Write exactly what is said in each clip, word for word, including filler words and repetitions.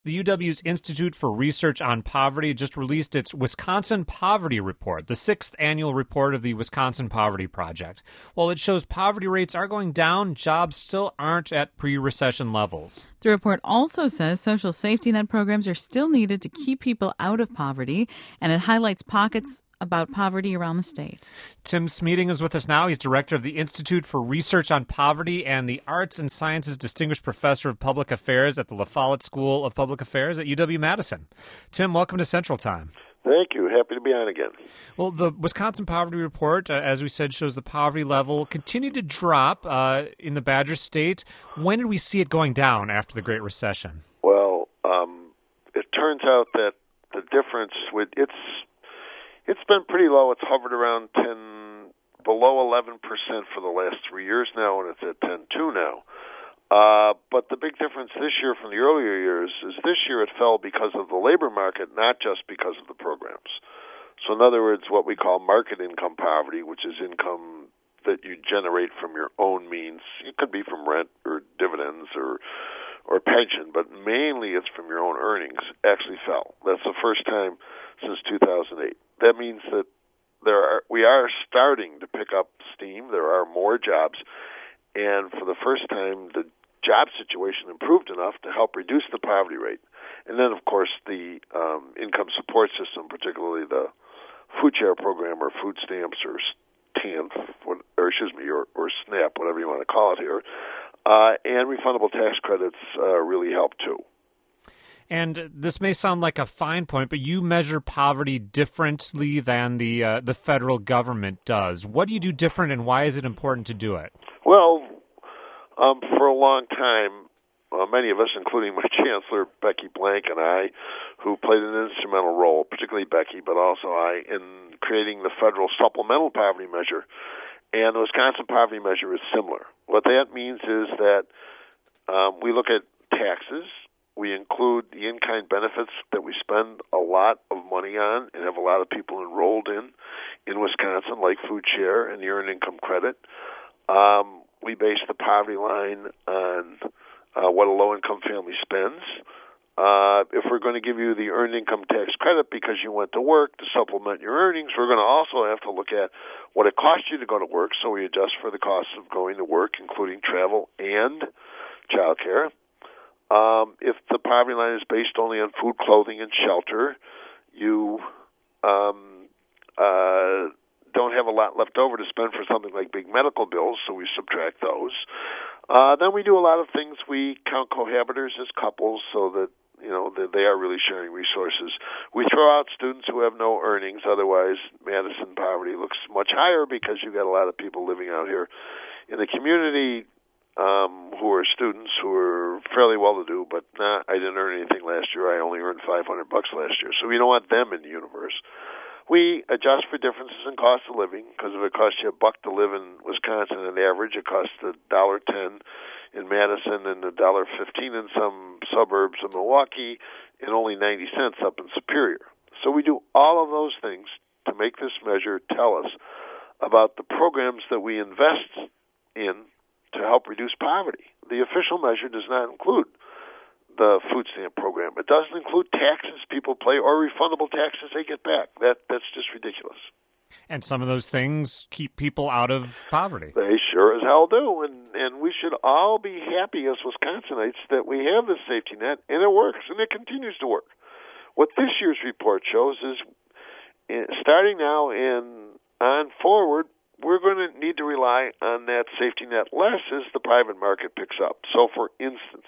The U W's Institute for Research on Poverty just released its Wisconsin Poverty Report, the sixth annual report of the Wisconsin Poverty Project. While it shows poverty rates are going down, jobs still aren't at pre-recession levels. The report also says social safety net programs are still needed to keep people out of poverty, and it highlights pockets about poverty around the state. Tim Smeating is with us now. He's director of the Institute for Research on Poverty and the Arts and Sciences Distinguished Professor of Public Affairs at the La Follette School of Public Affairs at U W-Madison. Tim, welcome to Central Time. Thank you. Happy to be on again. Well, the Wisconsin Poverty Report, uh, as we said, shows the poverty level continued to drop uh, in the Badger State. When did we see it going down after the Great Recession? Well, um, it turns out that the difference with it's It's been pretty low. It's hovered around ten, below eleven percent for the last three years now, and it's at ten point two now. Uh, but the big difference this year from the earlier years is this year it fell because of the labor market, not just because of the programs. So in other words, what we call market income poverty, which is income that you generate from your own means. It could be from rent or dividends or or pension, but mainly it's from your own earnings, actually fell. That's the first time since two thousand eight. That means that there are we are starting to pick up steam. There are more jobs, and for the first time, the job situation improved enough to help reduce the poverty rate. And then, of course, the um, income support system, particularly the food share program or food stamps or T A N F, or excuse me, or, or SNAP, whatever you want to call it here, uh, and refundable tax credits uh, really help too. And this may sound like a fine point, but you measure poverty differently than the uh, the federal government does. What do you do different, and why is it important to do it? Well, um, for a long time, uh, many of us, including my chancellor, Becky Blank, and I, who played an instrumental role, particularly Becky, but also I, in creating the federal supplemental poverty measure. And the Wisconsin poverty measure is similar. What that means is that um, we look at taxes. We include the in-kind benefits that we spend a lot of money on and have a lot of people enrolled in in Wisconsin, like food share and the earned income credit. Um, we base the poverty line on uh, what a low-income family spends. Uh, if we're going to give you the earned income tax credit because you went to work to supplement your earnings, we're going to also have to look at what it costs you to go to work, so we adjust for the costs of going to work, including travel and child care. Um, if the poverty line is based only on food, clothing, and shelter, you um, uh, don't have a lot left over to spend for something like big medical bills, so we subtract those. Uh, then we do a lot of things. We count cohabitors as couples so that, you know, that they are really sharing resources. We throw out students who have no earnings. Otherwise, Madison poverty looks much higher because you've got a lot of people living out here in the community Um, who are students who are fairly well-to-do, but nah, I didn't earn anything last year. I only earned five hundred bucks last year. So we don't want them in the universe. We adjust for differences in cost of living, because if it costs you a buck to live in Wisconsin on average, it costs a dollar ten in Madison and a dollar fifteen in some suburbs of Milwaukee, and only ninety cents up in Superior. So we do all of those things to make this measure tell us about the programs that we invest in to help reduce poverty. The official measure does not include the food stamp program. It doesn't include taxes people pay or refundable taxes they get back. That That's just ridiculous. And some of those things keep people out of poverty. They sure as hell do. And, and we should all be happy as Wisconsinites that we have this safety net, and it works, and it continues to work. What this year's report shows is, starting now and on forward, we're going to need to rely on that safety net less as the private market picks up. So, for instance,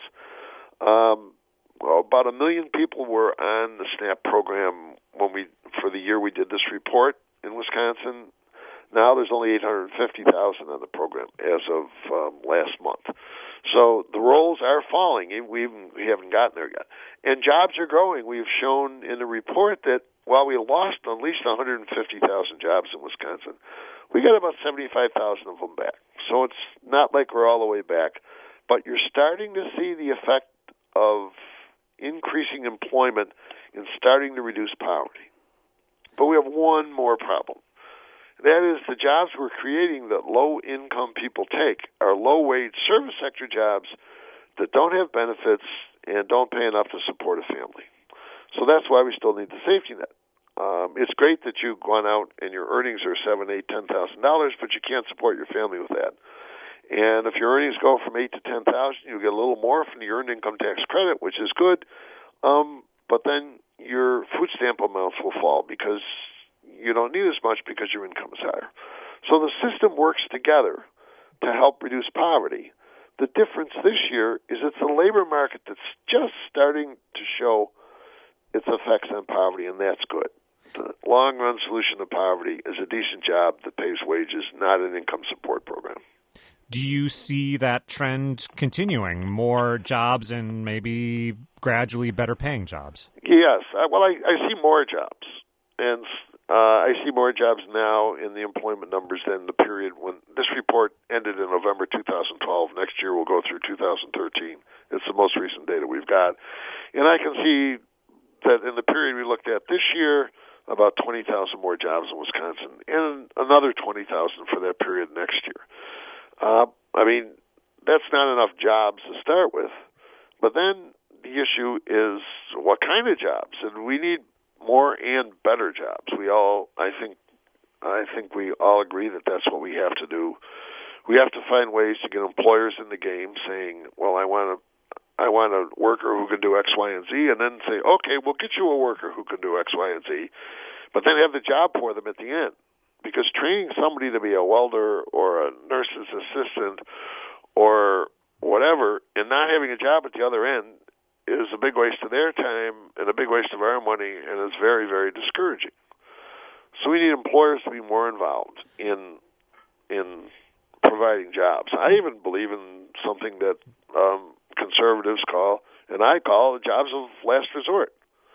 um, well, about a million people were on the SNAP program when we for the year we did this report in Wisconsin. Now there's only eight hundred fifty thousand on the program as of um, last month. So the rolls are falling. We we haven't gotten there yet. And jobs are growing. We've shown in the report that while we lost at least one hundred fifty thousand jobs in Wisconsin, we got about seventy-five thousand of them back. So it's not like we're all the way back. But you're starting to see the effect of increasing employment and starting to reduce poverty. But we have one more problem. That is, the jobs we're creating that low-income people take are low-wage service sector jobs that don't have benefits and don't pay enough to support a family. So that's why we still need the safety net. Um, it's great that you've gone out and your earnings are seven, eight, ten thousand dollars, but you can't support your family with that. And if your earnings go from eight to ten thousand, you get a little more from the earned income tax credit, which is good. Um, but then your food stamp amounts will fall because you don't need as much because your income is higher. So the system works together to help reduce poverty. The difference this year is it's a labor market that's just starting to show its effects on poverty, and that's good. The long-run solution to poverty is a decent job that pays wages, not an income support program. Do you see that trend continuing? More jobs and maybe gradually better paying jobs? Yes. I, well, I, I see more jobs. And uh, I see more jobs now in the employment numbers than the period when this report ended in November two thousand twelve. Next year we'll go through two thousand thirteen. It's the most recent data we've got. And I can see that in the period we looked at this year, about twenty thousand more jobs in Wisconsin, and another twenty thousand for that period next year. Uh, I mean, that's not enough jobs to start with. But then the issue is what kind of jobs, and we need more and better jobs. We all, I think, I think we all agree that that's what we have to do. We have to find ways to get employers in the game, saying, "Well, I want to." I want a worker who can do X, Y, and Z, and then say, okay, we'll get you a worker who can do X, Y, and Z, but then have the job for them at the end. Because training somebody to be a welder or a nurse's assistant or whatever and not having a job at the other end is a big waste of their time and a big waste of our money, and it's very, very discouraging. So we need employers to be more involved in in providing jobs. I even believe in something that um, conservatives call, and I call, the jobs of last resort,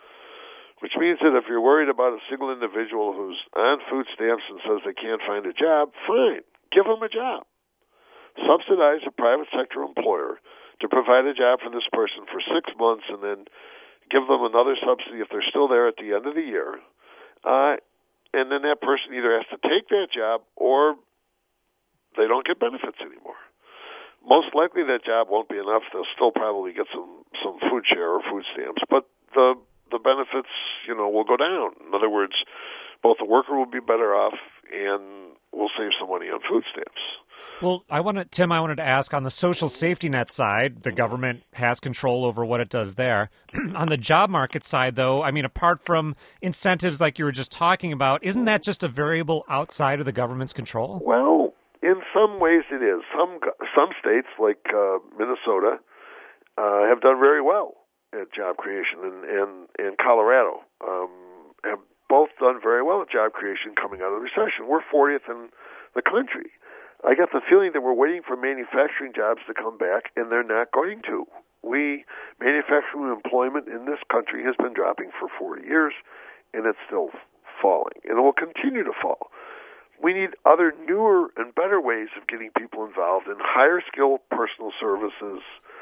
which means that if you're worried about a single individual who's on food stamps and says they can't find a job, fine, give them a job. Subsidize a private sector employer to provide a job for this person for six months and then give them another subsidy if they're still there at the end of the year. Uh, and then that person either has to take that job or they don't get benefits anymore. Most likely that job won't be enough. They'll still probably get some, some food share or food stamps, but the the benefits, you know, will go down. In other words, both the worker will be better off and we'll save some money on food stamps. Well, I wanted, Tim, I wanted to ask on the social safety net side, the government has control over what it does there. On the job market side, though, I mean, apart from incentives like you were just talking about, isn't that just a variable outside of the government's control? Well, in some ways it is. Some some states, like uh, Minnesota, uh, have done very well at job creation, and, and, and Colorado um, have both done very well at job creation coming out of the recession. We're fortieth in the country. I get the feeling that we're waiting for manufacturing jobs to come back, and they're not going to. We manufacturing employment in this country has been dropping for forty years, and it's still falling, and it will continue to fall. We need other newer and better ways of getting people involved in higher skill personal services,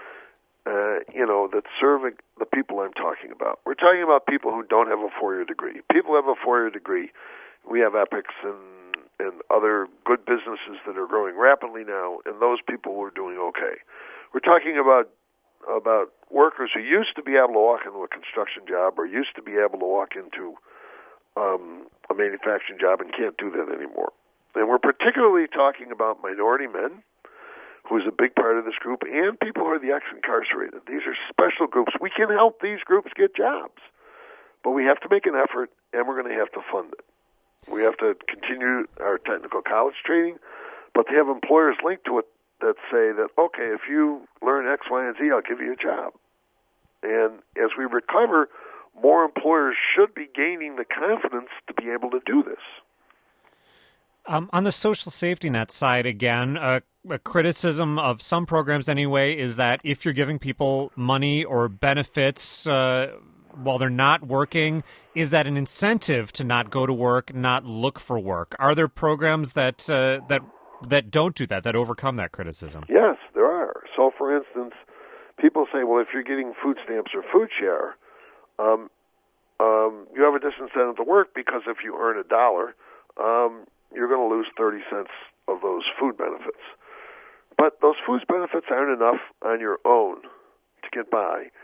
uh, you know, that serve the people I'm talking about. We're talking about people who don't have a four-year degree. People who have a four-year degree. We have Epics and, and other good businesses that are growing rapidly now, and those people are doing okay. We're talking about about workers who used to be able to walk into a construction job or used to be able to walk into Um, a manufacturing job and can't do that anymore. And we're particularly talking about minority men, who is a big part of this group, and people who are the ex-incarcerated. These are special groups. We can help these groups get jobs, but we have to make an effort, and we're going to have to fund it. We have to continue our technical college training, but to have employers linked to it that say that, okay, if you learn X, Y, and Z, I'll give you a job. And as we recover, more employers should be gaining the confidence to be able to do this. Um, on the social safety net side, again, uh, a criticism of some programs anyway is that if you're giving people money or benefits uh, while they're not working, is that an incentive to not go to work, not look for work? Are there programs that uh, that that don't do that, that overcome that criticism? Yes, there are. So, for instance, people say, well, if you're getting food stamps or food share, Um, um, you have a disincentive to work because if you earn a dollar, um, you're going to lose thirty cents of those food benefits. But those food benefits aren't enough on your own to get by.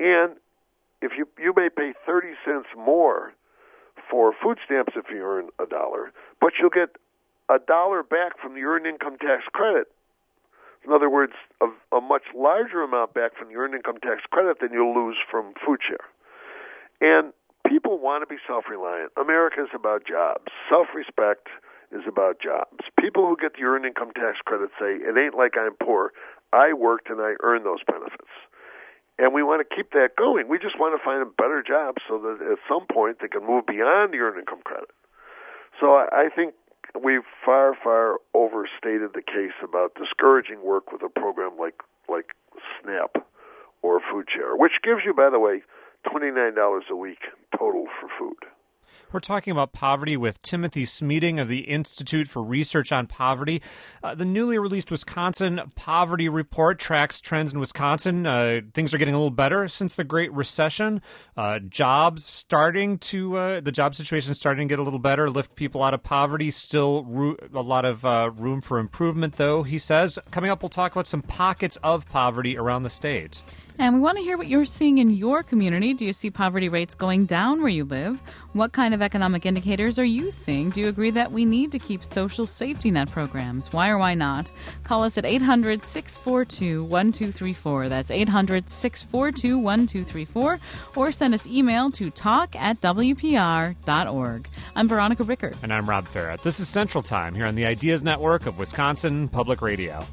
And if you you may pay thirty cents more for food stamps if you earn a dollar, but you'll get a dollar back from the earned income tax credit. In other words, a, a much larger amount back from the earned income tax credit than you'll lose from food share. And people want to be self-reliant. America is about jobs. Self-respect is about jobs. People who get the earned income tax credit say, it ain't like I'm poor. I worked and I earned those benefits. And we want to keep that going. We just want to find them better jobs so that at some point they can move beyond the earned income credit. So I, I think we've far, far overstated the case about discouraging work with a program like like SNAP or food share, which gives you, by the way, twenty-nine dollars a week total for food. We're talking about poverty with Timothy Smeeting of the Institute for Research on Poverty. Uh, the newly released Wisconsin Poverty Report tracks trends in Wisconsin. Uh, things are getting a little better since the Great Recession. Uh, jobs starting to, uh, the job situation is starting to get a little better, lift people out of poverty. Still ro- a lot of uh, room for improvement, though, he says. Coming up, we'll talk about some pockets of poverty around the state. And we want to hear what you're seeing in your community. Do you see poverty rates going down where you live? What kind of economic indicators are you seeing? Do you agree that we need to keep social safety net programs? Why or why not? Call us at eight hundred, six four two, one two three four. That's eight hundred, six four two, one two three four. Or send us email to talk at w p r dot org. I'm Veronica Rickert. And I'm Rob Farrett. This is Central Time here on the Ideas Network of Wisconsin Public Radio.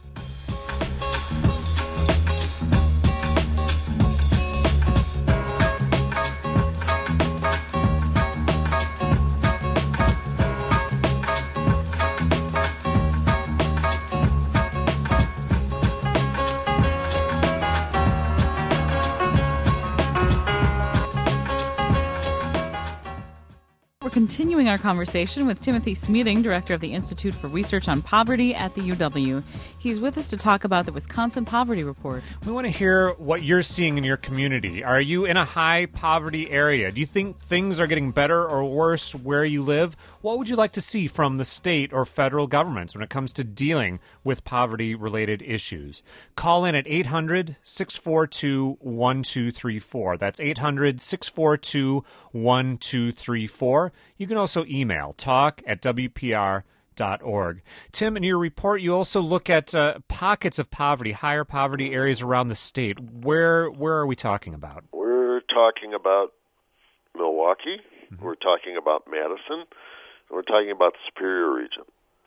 Continuing our conversation with Timothy Smeeting, director of the Institute for Research on Poverty at the U W. He's with us to talk about the Wisconsin Poverty Report. We want to hear what you're seeing in your community. Are you in a high poverty area? Do you think things are getting better or worse where you live? What would you like to see from the state or federal governments when it comes to dealing with poverty-related issues? Call in at eight hundred, six four two, one two three four. That's eight hundred, six four two, one two three four. You can also email talk at w p r dot org. Tim, in your report, you also look at uh, pockets of poverty, higher poverty areas around the state. Where where are we talking about? We're talking about Milwaukee. Mm-hmm. We're talking about Madison. We're talking about the Superior region.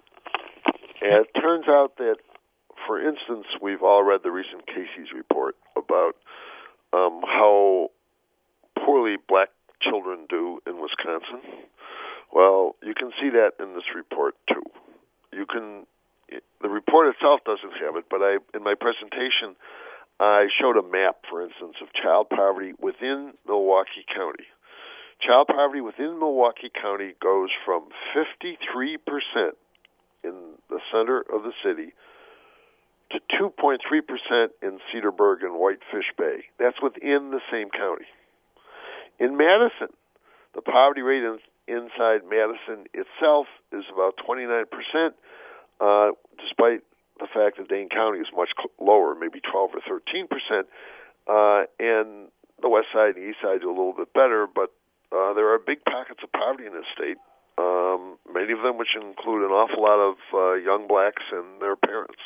And it turns out that, for instance, we've all read the recent Casey's report about um, how poorly black children do in Wisconsin. Well, you can see that in this report, too. You can, the report itself doesn't have it, but I, in my presentation, I showed a map, for instance, of child poverty within Milwaukee County. Child poverty within Milwaukee County goes from fifty-three percent in the center of the city to two point three percent in Cedarburg and Whitefish Bay. That's within the same county. In Madison, the poverty rate in, inside Madison itself is about twenty-nine percent, uh, despite the fact that Dane County is much lower, maybe twelve or thirteen percent, uh, and the west side and the east side do a little bit better, but uh, there are big pockets of poverty in this state, um, many of them which include an awful lot of uh, young blacks and their parents.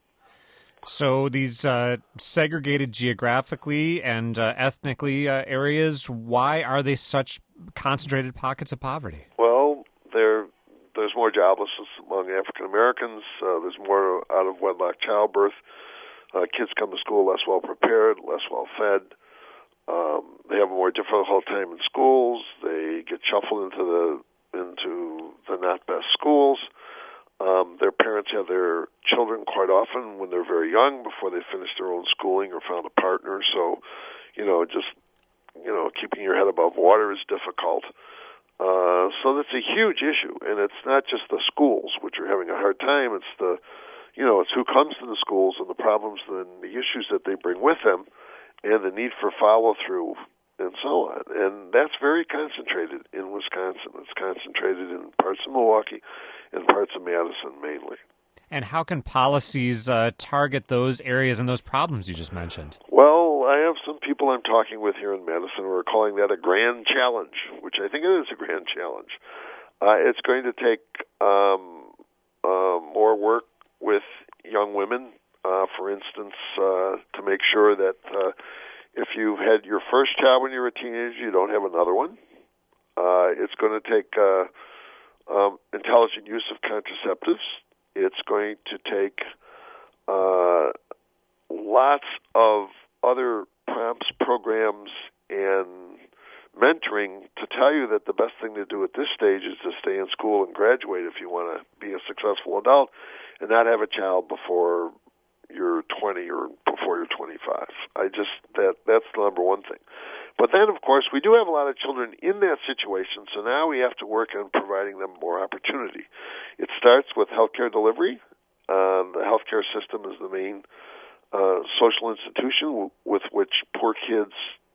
So these uh, segregated geographically and uh, ethnically uh, areas, why are they such concentrated pockets of poverty? Well, there, there's more joblessness among African Americans. Uh, there's more out-of-wedlock childbirth. Uh, kids come to school less well-prepared, less well-fed. Um, they have a more difficult time in schools. They get shuffled into the into the not best schools. Um, their parents have their children quite often when they're very young, before they finish their own schooling or found a partner. So, you know, just, you know, keeping your head above water is difficult. Uh, so that's a huge issue. And it's not just the schools, which are having a hard time. It's the, you know, it's who comes to the schools and the problems and the issues that they bring with them and the need for follow-through and so on. And that's very concentrated in Wisconsin. It's concentrated in parts of Milwaukee and parts of Madison mainly. And how can policies uh, target those areas and those problems you just mentioned? Well, I have some people I'm talking with here in Madison who are calling that a grand challenge, which I think it is a grand challenge. Uh, it's going to take um, uh, more work with young women, uh, for instance, uh, to make sure that uh, if you've had your first child when you were a teenager, you don't have another one. Uh, it's going to take uh, um, intelligent use of contraceptives. It's going to take uh, lots of other prompts, programs, and mentoring to tell you that the best thing to do at this stage is to stay in school and graduate if you want to be a successful adult and not have a child before you're twenty or before you're twenty-five. I just, that that's the number one thing. But then, of course, we do have a lot of children in that situation, so now we have to work on providing them more opportunity. It starts with healthcare delivery. Uh, the healthcare system is the main uh, social institution w- with which poor kids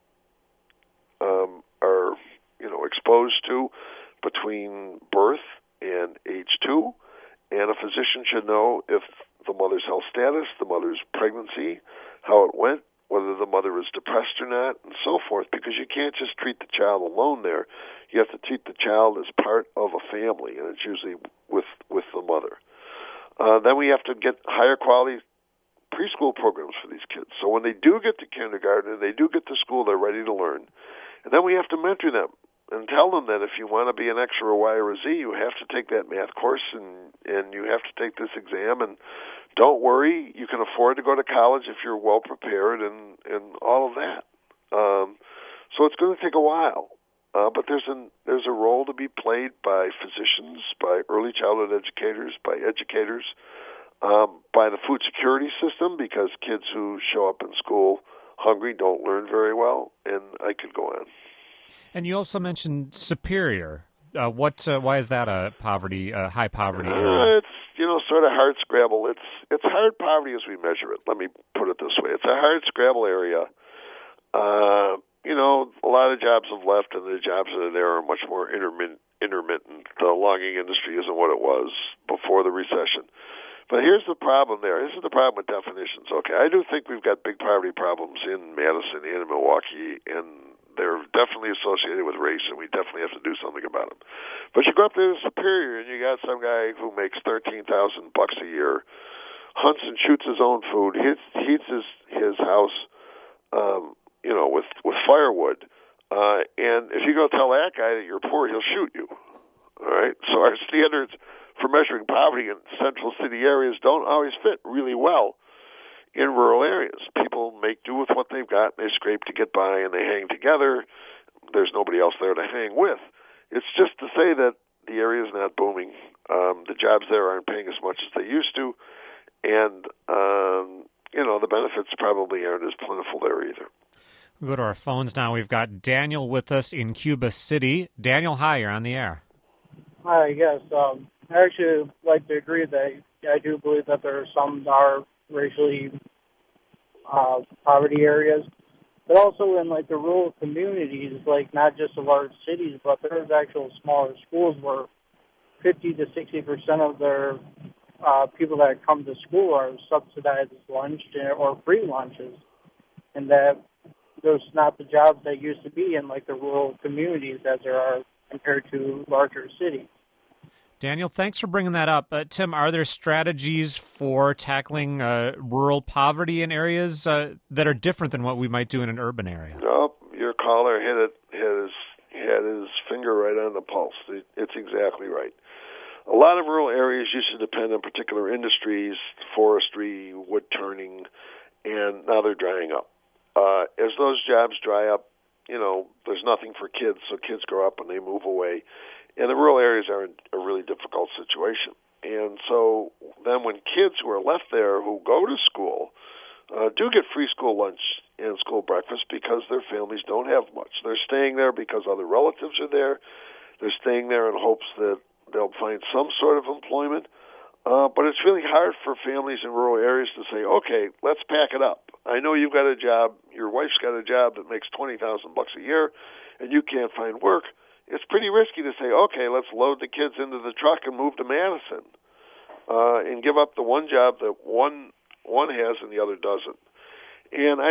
um, are, you know, exposed to between birth and age two. And a physician should know if the mother's health status, the mother's pregnancy, how it went, whether the mother is depressed or not, and so forth, because you can't just treat the child alone there. You have to treat the child as part of a family, and it's usually with, with the mother. Uh, then we have to get higher quality preschool programs for these kids. So when they do get to kindergarten and they do get to school, they're ready to learn. And then we have to mentor them and tell them that if you want to be an X or a Y or a Z, you have to take that math course and, and you have to take this exam. And don't worry, you can afford to go to college if you're well prepared and, and all of that. Um, so it's going to take a while. Uh, but there's an there's a role to be played by physicians, by early childhood educators, by educators, um, by the food security system, because kids who show up in school hungry don't learn very well, and I could go on. And you also mentioned Superior. Uh, what? Uh, why is that a poverty, uh, high poverty area? Uh, it's you know sort of hard scrabble. It's it's hard poverty as we measure it. Let me put it this way: it's a hard scrabble area. Uh, you know, a lot of jobs have left, and the jobs that are there are much more intermittent. intermittent. The logging industry isn't what it was before the recession. But here's the problem there. This is the problem with definitions. Okay, I do think we've got big poverty problems in Madison and in Milwaukee, and they're definitely associated with race, and we definitely have to do something about them. But you go up there to Superior, and you got some guy who makes thirteen thousand bucks a year, hunts and shoots his own food, heats, heats his his house, um, you know, with with firewood. Uh, and if you go tell that guy that you're poor, he'll shoot you. All right. So our standards for measuring poverty in central city areas don't always fit really well in rural areas. People make do with what they've got. They scrape to get by, and they hang together. There's nobody else there to hang with. It's just to say that the area is not booming. Um, the jobs there aren't paying as much as they used to, and um, you know the benefits probably aren't as plentiful there either. We'll go to our phones now. We've got Daniel with us in Cuba City. Daniel, hi, you're on the air. Hi, yes. Um, I actually like to agree that I do believe that there are some that are racially uh, poverty areas, but also in like the rural communities, like not just the large cities, but there's actual smaller schools where fifty to sixty percent of their uh, people that come to school are subsidized lunch or free lunches, and that there's not the jobs that used to be in like the rural communities as there are compared to larger cities. Daniel, thanks for bringing that up. Uh, Tim, are there strategies for tackling uh, rural poverty in areas uh, that are different than what we might do in an urban area? No, your caller hit it, hit his, had his finger right on the pulse. It's exactly right. A lot of rural areas used to depend on particular industries, forestry, wood turning, and now they're drying up. Uh, as those jobs dry up, you know, there's nothing for kids, so kids grow up and they move away. And the rural areas are in a really difficult situation. And so then when kids who are left there who go to school uh, do get free school lunch and school breakfast because their families don't have much. They're staying there because other relatives are there. They're staying there in hopes that they'll find some sort of employment. Uh, but it's really hard for families in rural areas to say, okay, let's pack it up. I know you've got a job, your wife's got a job that makes twenty thousand bucks a year, and you can't find work. It's pretty risky to say, okay, let's load the kids into the truck and move to Madison, uh, and give up the one job that one one has and the other doesn't. And I think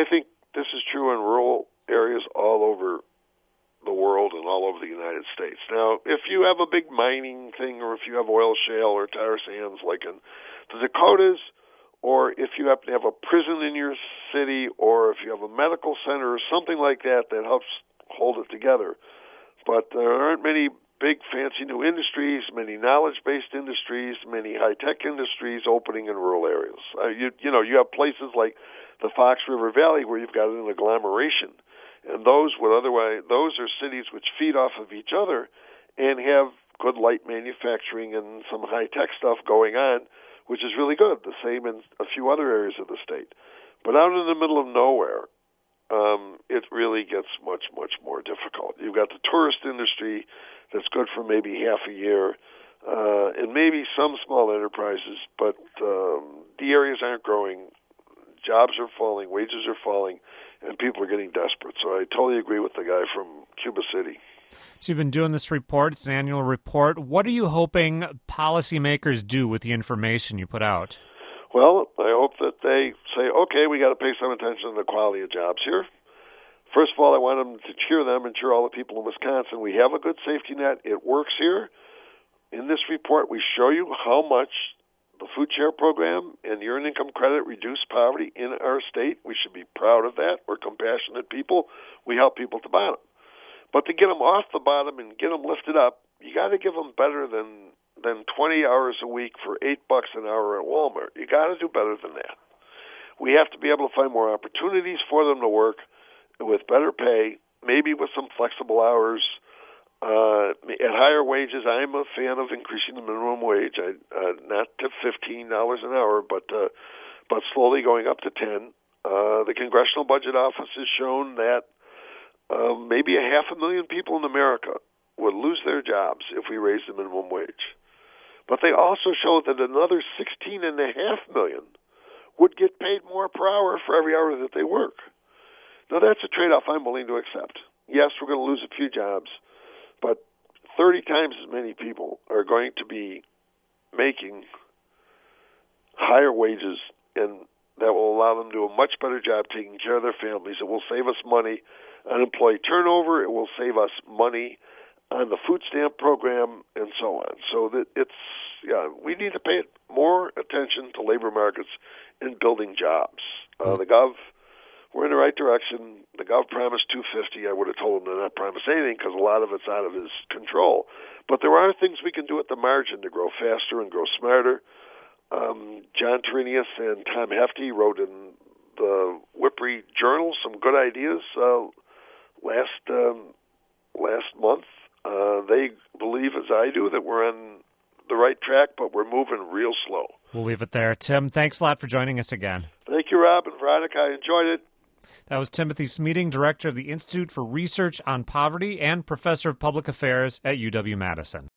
this is true in rural areas all over the world and all over the United States. Now, if you have a big mining thing, or if you have oil shale or tar sands like in the Dakotas, or if you happen to have a prison in your city, or if you have a medical center or something like that that helps hold it together. But there aren't many big, fancy new industries, many knowledge-based industries, many high-tech industries opening in rural areas. Uh, you, you know, you have places like the Fox River Valley where you've got an agglomeration, and those would otherwise those are cities which feed off of each other and have good light manufacturing and some high-tech stuff going on, which is really good. The same in a few other areas of the state. But out in the middle of nowhere, um, it really gets much, much more difficult. You've got the tourist industry that's good for maybe half a year, uh, and maybe some small enterprises, but um, the areas aren't growing. Jobs are falling, wages are falling, and people are getting desperate. So I totally agree with the guy from Cuba City. So you've been doing this report. It's an annual report. What are you hoping policymakers do with the information you put out? Well, I hope that they say, okay, we got to pay some attention to the quality of jobs here. First of all, I want them to cheer them and cheer all the people in Wisconsin. We have a good safety net. It works here. In this report, we show you how much the food share program and the earned income credit reduce poverty in our state. We should be proud of that. We're compassionate people. We help people at the bottom. But to get them off the bottom and get them lifted up, you got to give them better than than twenty hours a week for eight bucks an hour at Walmart. You got to do better than that. We have to be able to find more opportunities for them to work with better pay, maybe with some flexible hours, uh, at higher wages. I'm a fan of increasing the minimum wage, I, uh, not to fifteen dollars an hour, but uh, but slowly going up to ten. Uh, the Congressional Budget Office has shown that uh, maybe a half a million people in America would lose their jobs if we raise the minimum wage. But they also show that another sixteen and a half million would get paid more per hour for every hour that they work. Now, that's a trade-off I'm willing to accept. Yes, we're going to lose a few jobs, but thirty times as many people are going to be making higher wages, and that will allow them to do a much better job taking care of their families. It will save us money on employee turnover. It will save us money on the food stamp program, and so on. So that it's, yeah, we need to pay more attention to labor markets in building jobs. Uh, the Gov, we're in the right direction. The Gov promised two hundred fifty. I would have told him to not promise anything because a lot of it's out of his control. But there are things we can do at the margin to grow faster and grow smarter. Um, John Terenius and Tom Hefty wrote in the Whippery Journal some good ideas uh, last um, last month. Uh, they believe, as I do, that we're on the right track, but we're moving real slow. We'll leave it there. Tim, thanks a lot for joining us again. Thank you, Rob and Veronica. I enjoyed it. That was Timothy Smeeting, Director of the Institute for Research on Poverty and Professor of Public Affairs at U W Madison.